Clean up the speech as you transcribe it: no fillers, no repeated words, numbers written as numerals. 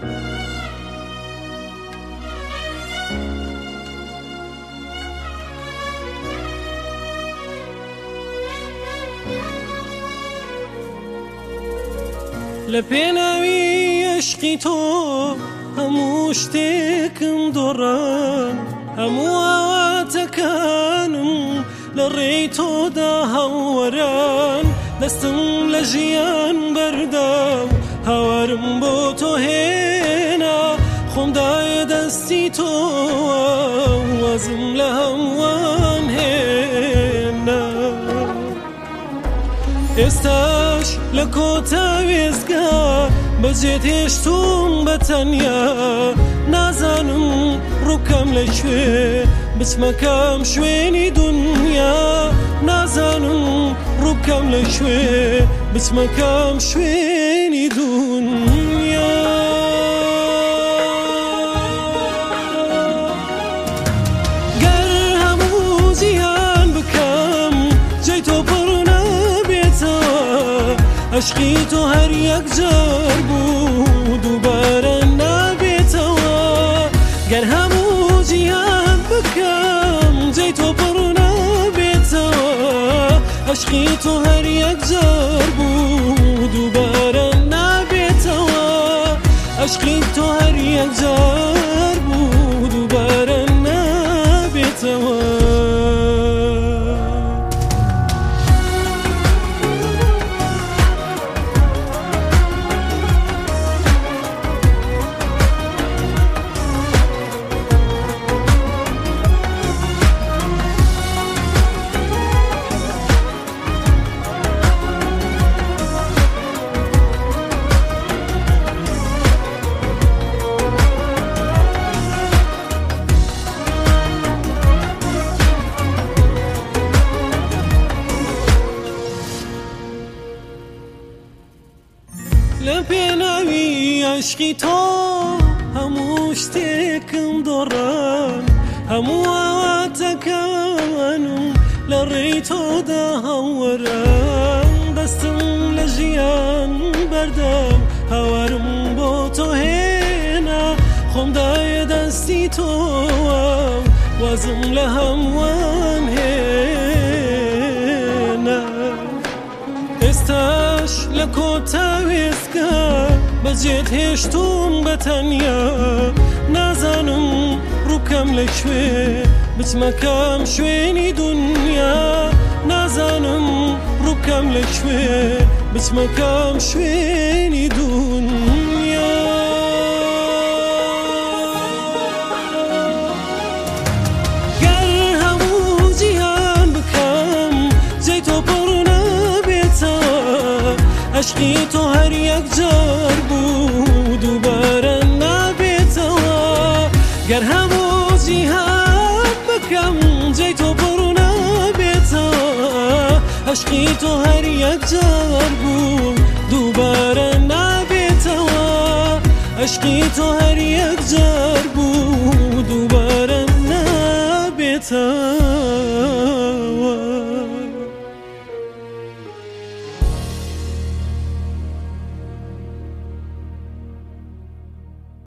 لپێناوی عشقی تۆ هەموو شتێکم دۆڕان، هەموو ئاواتەکانم لە ڕێی تۆدا هەوەران، دەستم لە ژیان بەردا و هاوارم بۆ تۆ هێنا، خۆمدایە دەستی تۆ وازم لە هەمووان هێنا. ئێستاش لە کۆتا وێزگا بەجێت هێشتوم بە تەنیا، نازانم ڕووکەم لەکوێ بچمەکەم شوێنی دونیا، نازانم ڕووکەم لەکوێ بچمەکەم شوێنی دونیا. گەر هەموو جیهان بکەم جێی تۆ پڕ نەبێتەوە، عشقی تۆ هەر یەک جار بوو دووبارە نابێتەوە. گەر هەموو جیهان بکەم جێی تۆ پڕ نابێتەوە، عشقی تۆ هەر یەک جار بوو دووبارە نابێتەوە، عشقی تۆ هەر یەک جار بوو دووبارە نابێتەوە. لە پێناوی عشقی تۆ هەموو شتێکم دۆڕان، هەموو ئاواتەکانم لە ڕێی تۆدا هەوەران، دەستم لە ژیان بەردا و هاوارم بۆ تۆ هێنا، خۆمدایە دەستی تۆ وازم لە هەمووان هێنا. ئێستاش لە کۆتا وێستگا بەجێت هێشتوم بە تەنیا، نازانم ڕووکەم لەکوێ بچمەکەم شوێنی دونیا، نازانم ڕووکەم لەکوێ بچمەکەم شوێنی دونیا. گەر هەموو جیهان بکەم جێی تۆ پڕ نەبێتەوە، عشقی تۆ هەر یەک جار بوو دووبارە نابێتەوە. گەر هەموو جیهان بکەم جێی تۆ پڕ نابێتەوە، عشقی تۆ هەر یەک جار بوو دووبارە نابێتەوە، عشقی تۆ هەر یەک جار بوو